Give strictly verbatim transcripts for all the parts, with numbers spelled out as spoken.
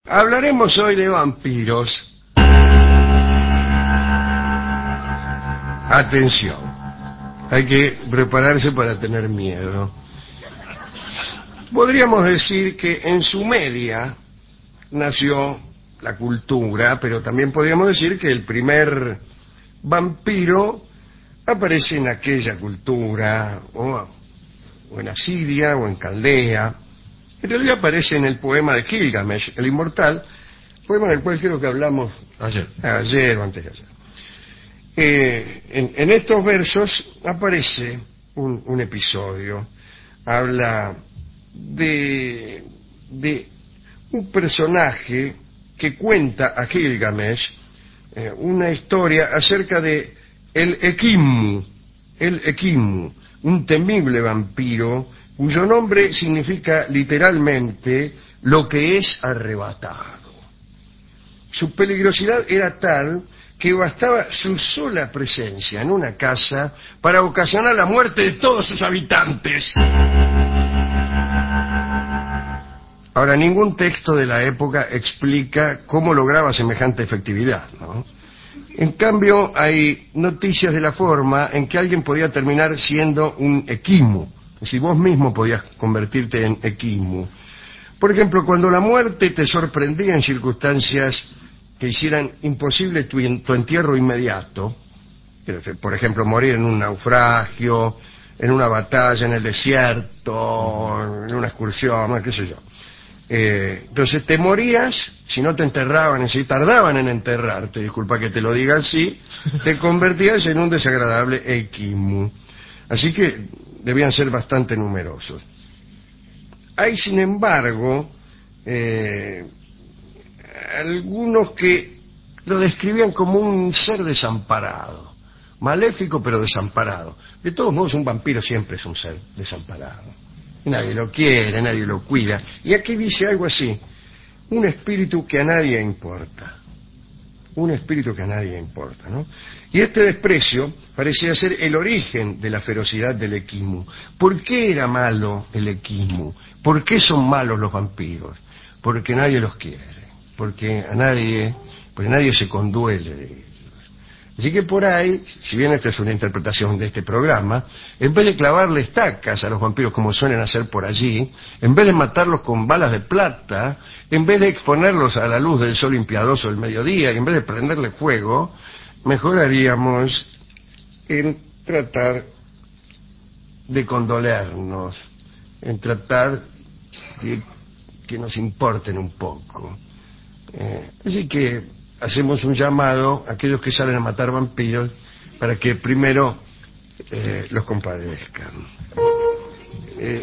Hablaremos hoy de vampiros. Atención, hay que prepararse para tener miedo. Podríamos decir que en Sumeria nació la cultura, pero también podríamos decir que el primer vampiro aparece en aquella cultura, o, o en Asiria, o en Caldea. En realidad aparece en el poema de Gilgamesh, el inmortal, poema del cual creo que hablamos Ayer. ayer o antes de ayer. Eh, en, en estos versos aparece un, un episodio. Habla de, de un personaje que cuenta a Gilgamesh eh, una historia acerca de el Ekimu, el Ekimu, un temible vampiro cuyo nombre significa literalmente lo que es arrebatado. Su peligrosidad era tal que bastaba su sola presencia en una casa para ocasionar la muerte de todos sus habitantes. Ahora, ningún texto de la época explica cómo lograba semejante efectividad, ¿no? En cambio, hay noticias de la forma en que alguien podía terminar siendo un equimu. Es decir, vos mismo podías convertirte en equimu. Por ejemplo, cuando la muerte te sorprendía en circunstancias que hicieran imposible tu, tu entierro inmediato, por ejemplo, morir en un naufragio, en una batalla en el desierto, en una excursión, qué sé yo. Eh, entonces te morías, si no te enterraban, si tardaban en enterrarte, disculpa que te lo diga así, te convertías en un desagradable equimu. Así que debían ser bastante numerosos. Hay, sin embargo, eh, algunos que lo describían como un ser desamparado, maléfico pero desamparado. De todos modos, un vampiro siempre es un ser desamparado. Nadie lo quiere, nadie lo cuida. Y aquí dice algo así: un espíritu que a nadie importa. Un espíritu que a nadie importa, ¿no? Y este desprecio parecía ser el origen de la ferocidad del equimu. ¿Por qué era malo el equimu? ¿Por qué son malos los vampiros? Porque nadie los quiere. Porque a nadie, porque nadie se conduele de ellos. Así que por ahí, si bien esta es una interpretación de este programa, en vez de clavarle estacas a los vampiros como suelen hacer por allí, en vez de matarlos con balas de plata, en vez de exponerlos a la luz del sol impiadoso del mediodía, y en vez de prenderle fuego, mejor haríamos en tratar de condolernos, en tratar de que nos importen un poco. Eh, así que hacemos un llamado a aquellos que salen a matar vampiros para que primero eh, los compadezcan. Eh,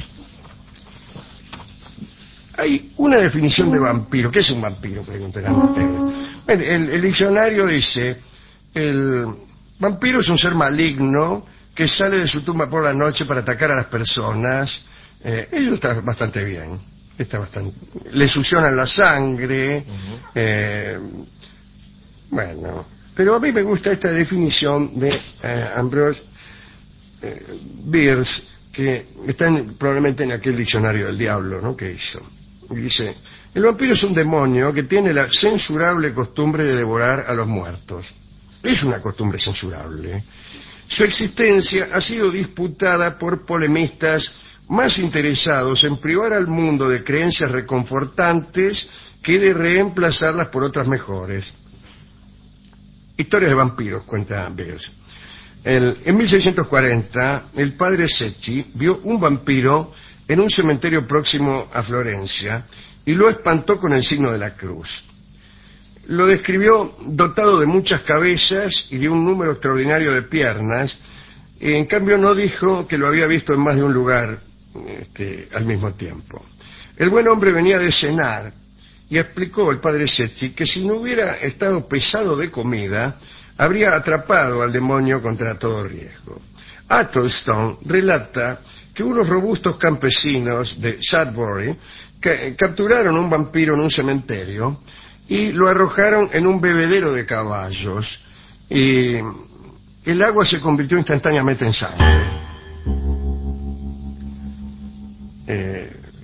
hay una definición de vampiro. ¿Qué es un vampiro? Preguntarán ustedes. Bueno, el, el diccionario dice: el vampiro es un ser maligno que sale de su tumba por la noche para atacar a las personas. Eh, ello está bastante bien. Está bastante... Le succionan la sangre. Uh-huh. eh, bueno, pero a mí me gusta esta definición de eh, Ambrose eh, Bierce, que está en, probablemente en aquel diccionario del diablo, ¿no?, que hizo. Y dice: el vampiro es un demonio que tiene la censurable costumbre de devorar a los muertos. Es una costumbre censurable. Su existencia ha sido disputada por polemistas más interesados en privar al mundo de creencias reconfortantes que de reemplazarlas por otras mejores. Historias de vampiros, cuenta Bierce. El, en mil seiscientos cuarenta, el padre Secchi vio un vampiro en un cementerio próximo a Florencia y lo espantó con el signo de la cruz. Lo describió dotado de muchas cabezas y de un número extraordinario de piernas. En cambio, no dijo que lo había visto en más de un lugar este, al mismo tiempo. El buen hombre venía de cenar y explicó el padre Secchi que si no hubiera estado pesado de comida, habría atrapado al demonio contra todo riesgo. Attlestone relata que unos robustos campesinos de Sudbury ca- capturaron un vampiro en un cementerio y lo arrojaron en un bebedero de caballos, y el agua se convirtió instantáneamente en sangre. Eh,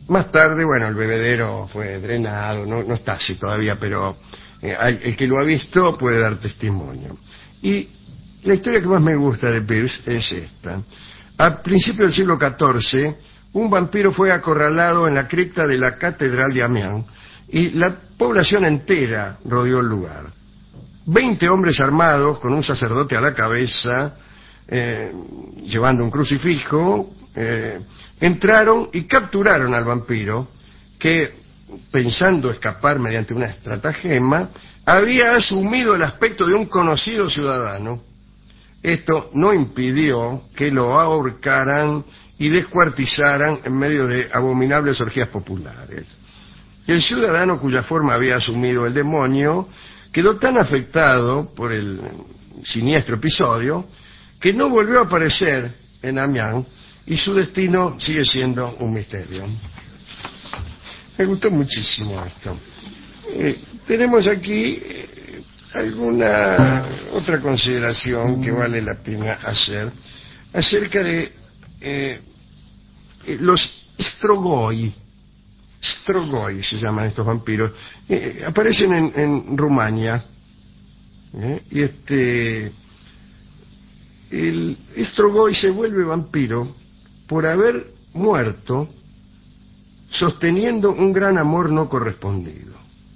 Más tarde, bueno, el bebedero fue drenado, no, no está así todavía, pero eh, el que lo ha visto puede dar testimonio. Y la historia que más me gusta de Peirce es esta. A principios del siglo catorce, un vampiro fue acorralado en la cripta de la Catedral de Amiens y la población entera rodeó el lugar. Veinte hombres armados, con un sacerdote a la cabeza, eh, llevando un crucifijo, eh, entraron y capturaron al vampiro, que, pensando escapar mediante una estratagema, había asumido el aspecto de un conocido ciudadano. Esto no impidió que lo ahorcaran y descuartizaran en medio de abominables orgías populares. El ciudadano, cuya forma había asumido el demonio, quedó tan afectado por el siniestro episodio que no volvió a aparecer en Amiens y su destino sigue siendo un misterio. Me gustó muchísimo esto. Eh, tenemos aquí eh, alguna otra consideración que vale la pena hacer acerca de eh, los strogoi. Strogoi se llaman estos vampiros. Eh, aparecen en, en Rumania. ¿eh? Y este... el strogoi se vuelve vampiro por haber muerto sosteniendo un gran amor no correspondido.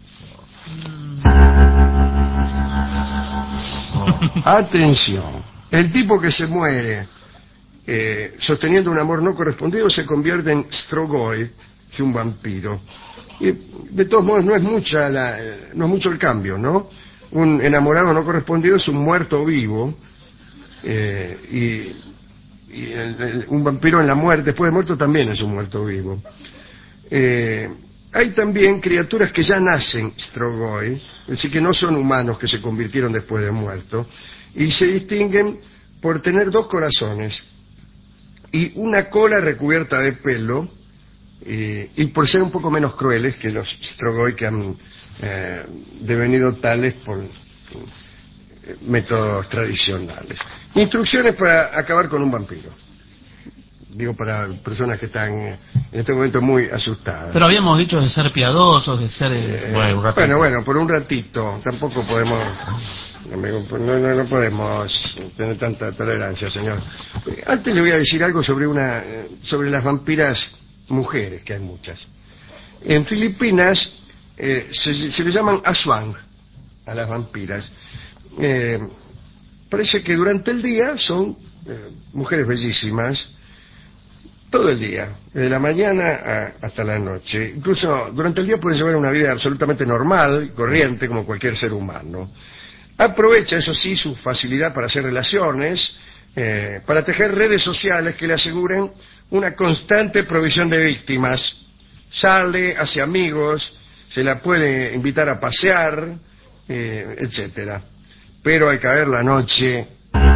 Atención, el tipo que se muere eh, sosteniendo un amor no correspondido se convierte en strogoi, es un vampiro. Y de todos modos no es mucha la, no es mucho el cambio, ¿no? Un enamorado no correspondido es un muerto vivo. Eh, y, y el, el, un vampiro en la muerte, después de muerto, también es un muerto vivo. Eh, hay también criaturas que ya nacen strogoi, es decir, que no son humanos, que se convirtieron después de muerto, y se distinguen por tener dos corazones y una cola recubierta de pelo, eh, y por ser un poco menos crueles que los strogoi que han eh, devenido tales por métodos tradicionales. Instrucciones para acabar con un vampiro. Digo, para personas que están en este momento muy asustadas. Pero habíamos dicho de ser piadosos, de ser... Eh, bueno, un bueno, bueno, por un ratito. Tampoco podemos... No, no, no podemos tener tanta tolerancia, señor. Antes le voy a decir algo sobre una sobre las vampiras mujeres, que hay muchas. En Filipinas eh, se, se le llaman aswang a las vampiras. Eh, parece que durante el día son eh, mujeres bellísimas, todo el día, desde la mañana a, hasta la noche. Incluso durante el día pueden llevar una vida absolutamente normal y corriente como cualquier ser humano. Aprovecha, eso sí, su facilidad para hacer relaciones, eh, para tejer redes sociales que le aseguren una constante provisión de víctimas. Sale, hace amigos, se la puede invitar a pasear, eh, etcétera. Pero al caer la noche,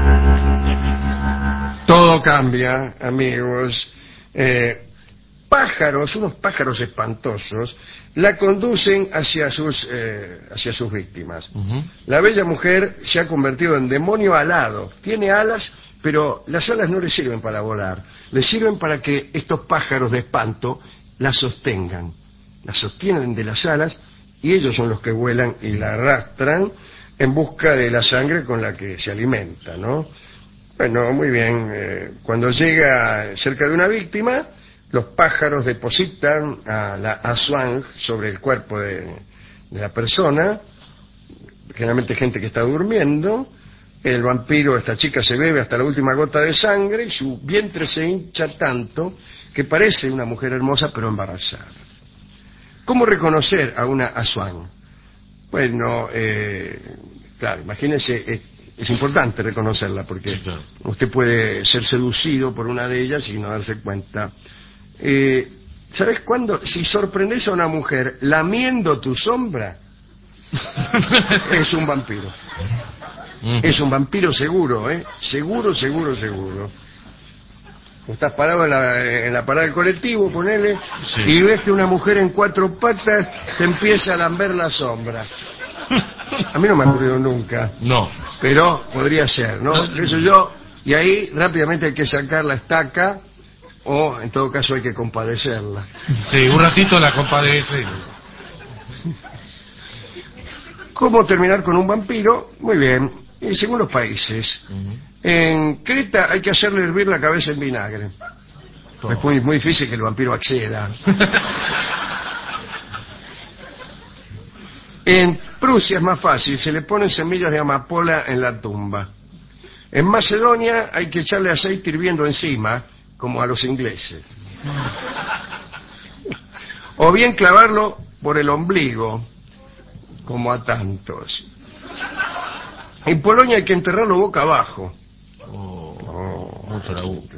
todo cambia, amigos. Eh, pájaros, unos pájaros espantosos, la conducen hacia sus eh, hacia sus víctimas. Uh-huh. La bella mujer se ha convertido en demonio alado. Tiene alas, pero las alas no le sirven para volar. Le sirven para que estos pájaros de espanto la sostengan. La sostienen de las alas y ellos son los que vuelan y la arrastran en busca de la sangre con la que se alimenta, ¿no? Bueno, muy bien. Eh, cuando llega cerca de una víctima, los pájaros depositan a la aswang sobre el cuerpo de, de la persona, generalmente gente que está durmiendo. El vampiro, esta chica, se bebe hasta la última gota de sangre y su vientre se hincha tanto que parece una mujer hermosa pero embarazada. ¿Cómo reconocer a una aswang? Bueno, eh, claro, imagínense, es, es importante reconocerla porque sí, claro, usted puede ser seducido por una de ellas y no darse cuenta. Eh, ¿Sabes cuándo? Si sorprendes a una mujer lamiendo tu sombra, es un vampiro. Es un vampiro seguro, ¿eh? Seguro, seguro, seguro. Estás parado en la, en la parada del colectivo, ponele, sí, y ves que una mujer en cuatro patas te empieza a lamber la sombra. A mí no me ha ocurrido nunca. No. Pero podría ser, ¿no? Eso yo, y ahí rápidamente hay que sacar la estaca o en todo caso hay que compadecerla. Sí, un ratito la compadece. ¿Cómo terminar con un vampiro? Muy bien, y según los países. Uh-huh. En Creta hay que hacerle hervir la cabeza en vinagre. Todo. Es muy, muy difícil que el vampiro acceda. En Prusia es más fácil, se le ponen semillas de amapola en la tumba. En Macedonia hay que echarle aceite hirviendo encima, como a los ingleses. O bien clavarlo por el ombligo, como a tantos. En Polonia hay que enterrarlo boca abajo. Oh, oh, mucho la U.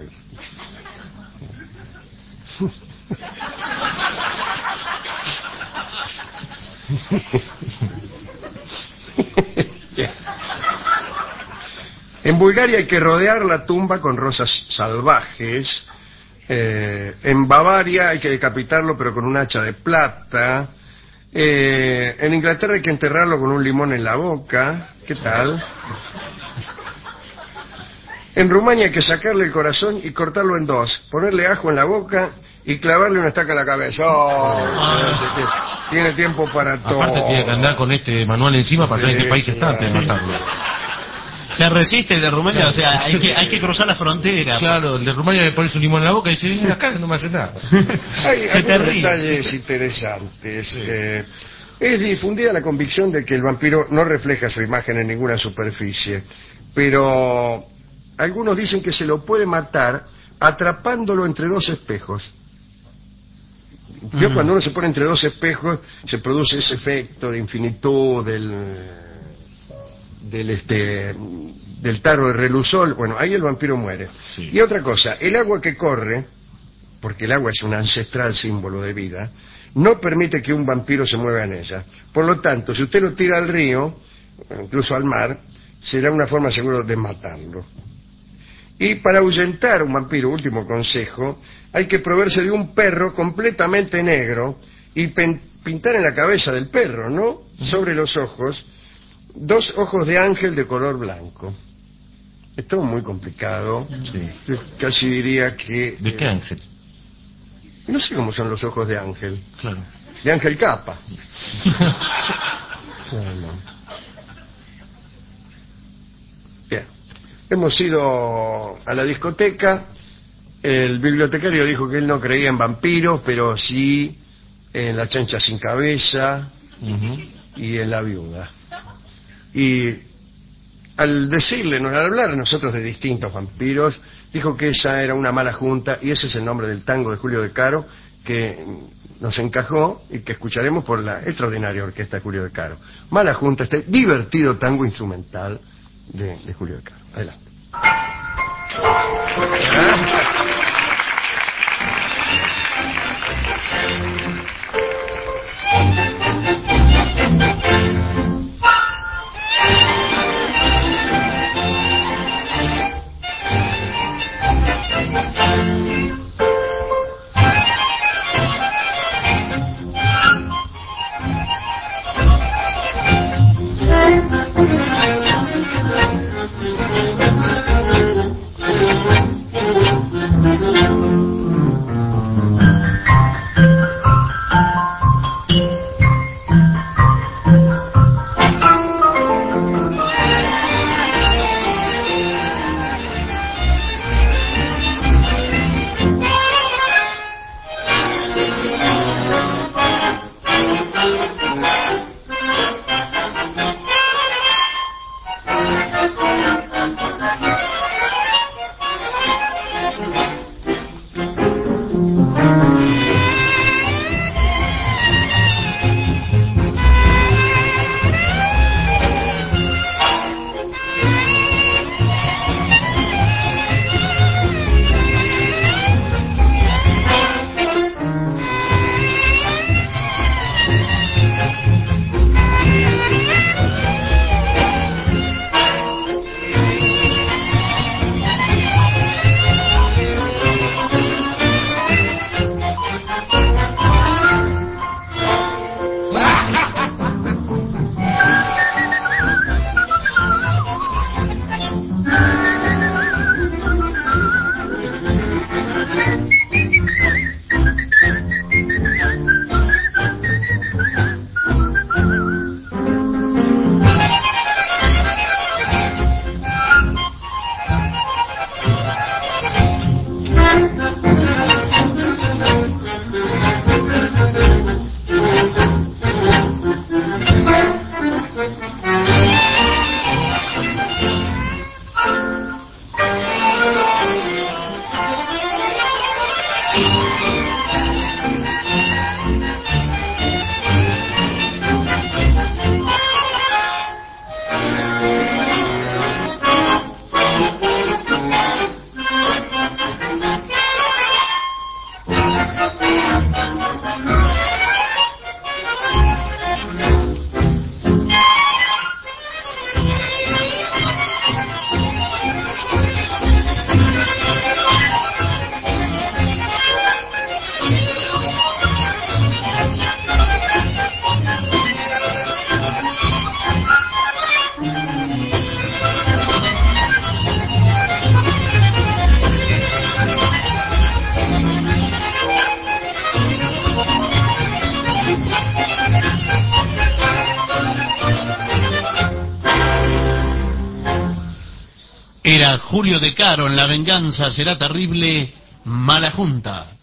En Bulgaria hay que rodear la tumba con rosas salvajes. Eh, en Bavaria hay que decapitarlo pero con un hacha de plata. Eh, en Inglaterra hay que enterrarlo con un limón en la boca. ¿Qué tal? En Rumania hay que sacarle el corazón y cortarlo en dos, ponerle ajo en la boca y clavarle una estaca en la cabeza. Oh, ah. Tiene tiempo para todo. Aparte tiene que andar con este manual encima para saber sí, en qué país sí, está antes de matarlo. Se resiste el de Rumania, o sea, hay que, hay que cruzar la frontera. Claro, el de Rumania le pone su limón en la boca y dice, viene acá, no me hace nada. Hay algunos detalles interesantes. Sí. Eh, es difundida la convicción de que el vampiro no refleja su imagen en ninguna superficie, pero algunos dicen que se lo puede matar atrapándolo entre dos espejos. Yo, mm. cuando uno se pone entre dos espejos, se produce ese efecto de infinitud, del... del este del tarro de relusol. Bueno, ahí el vampiro muere. Sí. Y otra cosa, el agua que corre, porque el agua es un ancestral símbolo de vida, no permite que un vampiro se mueva en ella. Por lo tanto, si usted lo tira al río, incluso al mar, será una forma segura de matarlo. Y para ahuyentar a un vampiro, último consejo, hay que proveerse de un perro completamente negro y pintar en la cabeza del perro, ¿no? Sobre los ojos, dos ojos de ángel de color blanco. Es todo muy complicado. Sí. Casi diría que... ¿De qué ángel? No sé cómo son los ojos de ángel. Claro. De ángel capa. Bueno. Bien. Hemos ido a la discoteca. El bibliotecario dijo que él no creía en vampiros, pero sí en la chancha sin cabeza uh-huh. y en la viuda. Y al decirle, al hablar nosotros de distintos vampiros, dijo que esa era una mala junta, y ese es el nombre del tango de Julio De Caro, que nos encajó y que escucharemos por la extraordinaria orquesta de Julio De Caro. Mala junta, este divertido tango instrumental de, de Julio De Caro. Adelante. Era Julio De Caro en La venganza será terrible, mala junta.